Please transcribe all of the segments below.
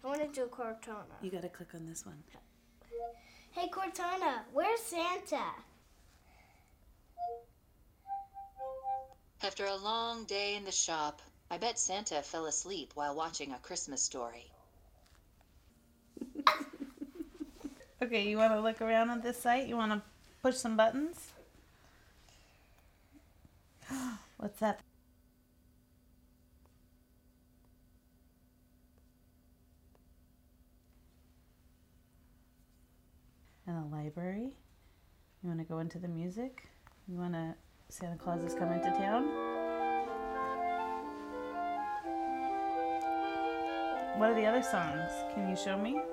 I want to do Cortana. You gotta click on this one. Hey, Cortana, where's Santa? After a long day in the shop, I bet Santa fell asleep while watching A Christmas Story. Okay, you want to look around at this site? You want to push some buttons? What's that? In the library? You want to go into the music? You want to... Santa Claus is coming to town? What are the other songs? Can you show me?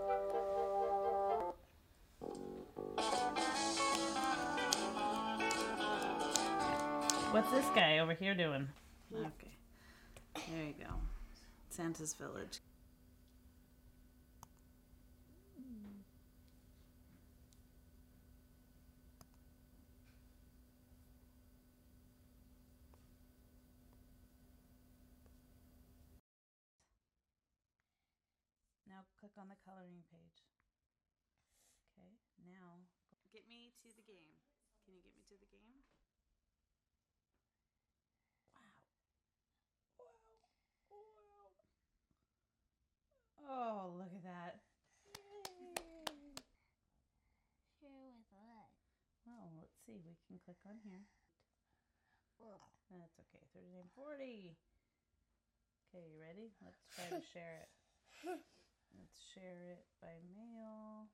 What's this guy over here doing? Okay. There you go. Santa's Village. Now click on the coloring page. Okay, now get me to the game. Can you get me to the game? Oh, look at that. Yay. Share with what? Well, let's see. We can click on here. That's okay. 39, 40. Okay, you ready? Let's try to share it. Let's share it by mail.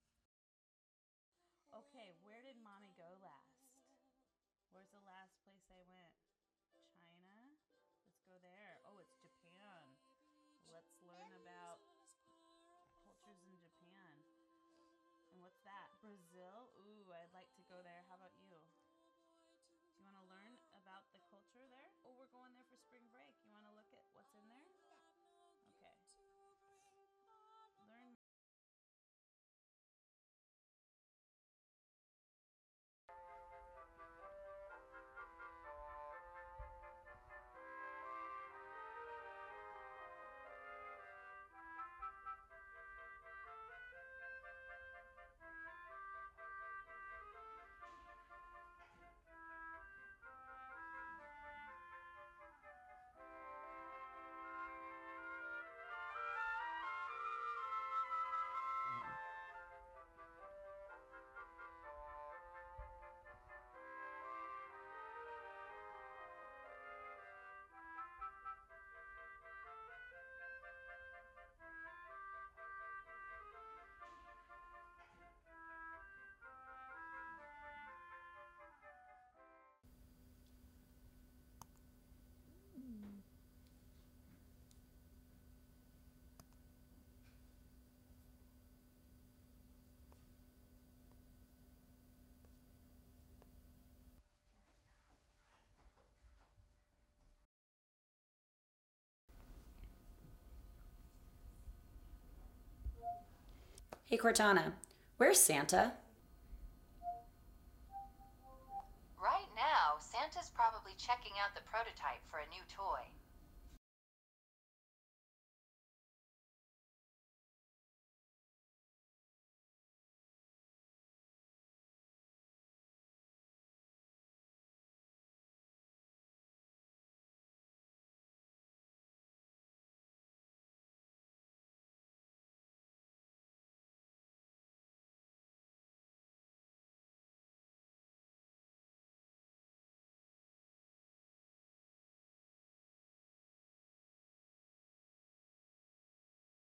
Okay, where did Mommy go last? Where's the last place I went? China? Let's go there. Oh, it's Japan. Let's learn about cultures in Japan. And what's that? Brazil? Ooh, I'd like to go there. How about you? Do you want to learn about the culture there? Oh, we're going there for spring break. You want to look at what's in there? Okay. Learn. Hey Cortana, where's Santa? Right now, Santa's probably checking out the prototype for a new toy.